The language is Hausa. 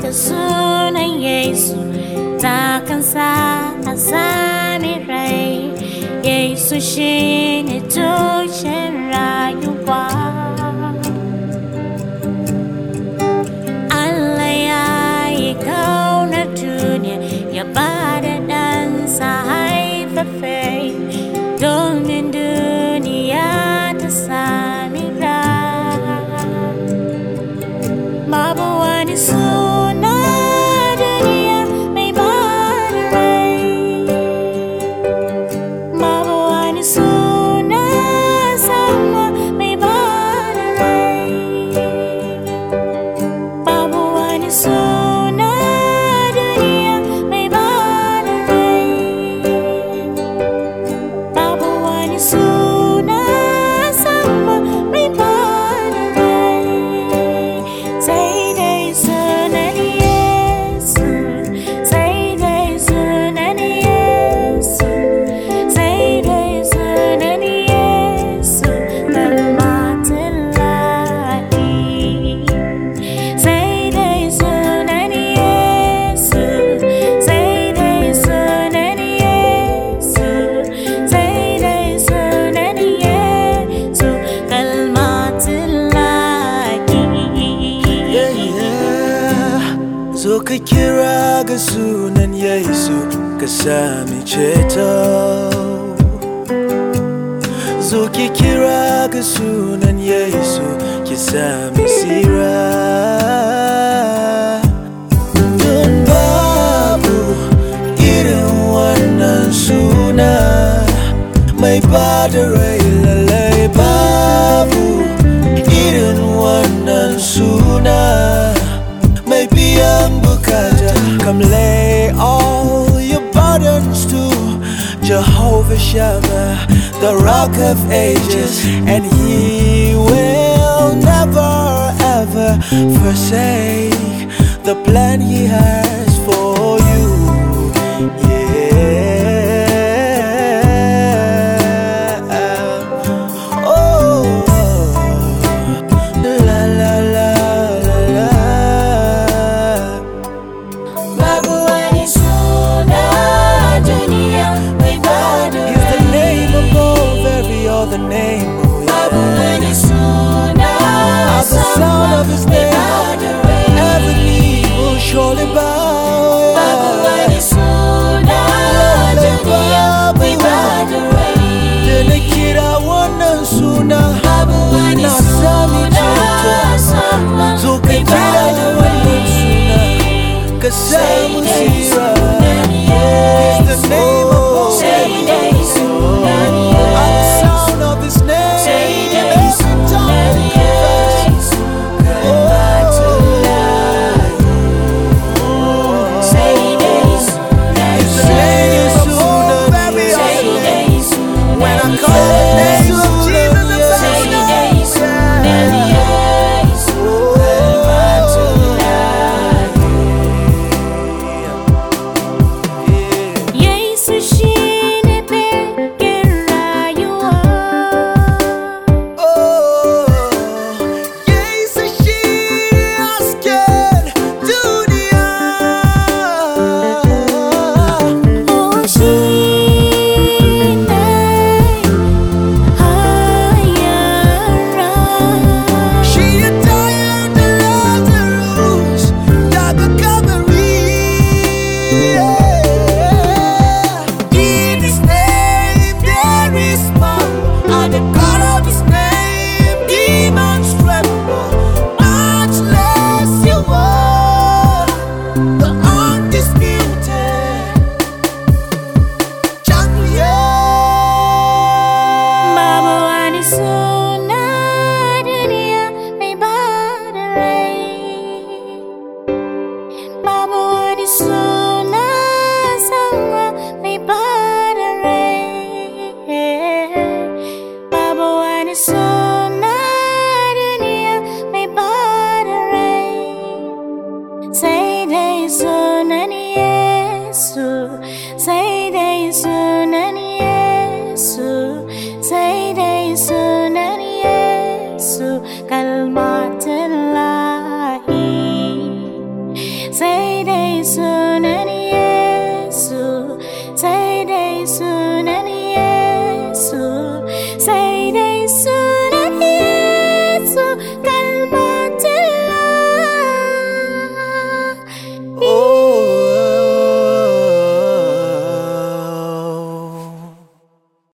da sunan Yesu za kan sa a sami rai. Yesu shine tushen rayuwa. Allah ya yi kaunar duniya ya bada ɗansa haifaffe domin duniya ta sami rai. Babu wani suna duniya mai bada rai. Babu wani suna sama mai bada rai. Babu wani suna duniya mai bada rai. Babu wani suna sama mai bada rai. Sai dai sunan Yesu, sai dai sunan Yesu, sai dai sunan Yesu, kalmatullahi. Sai dai sunan Yesu, sai dai sunan Yesu, sai dai sunan Yesu, kalmatullahi. Zo ka kira ga sunan Yesu ka sami ceto. Zo ki kira ga sunan Yesu ki sami sira. Don babu irin wannan suna mai bada rai, lallai babu irin wannan suna mai biyan bukata. Come lay all your burdens to Jehovah Shammah, the Rock of Ages, and He will never ever forsake the plan He has for you. Yeah. Oh, la la la la la. Babu wani suna duniya mai bada He's the name rai. above every other name. Oh, Babu yeah. wani suna At the sound sama of His mai name, bada sunan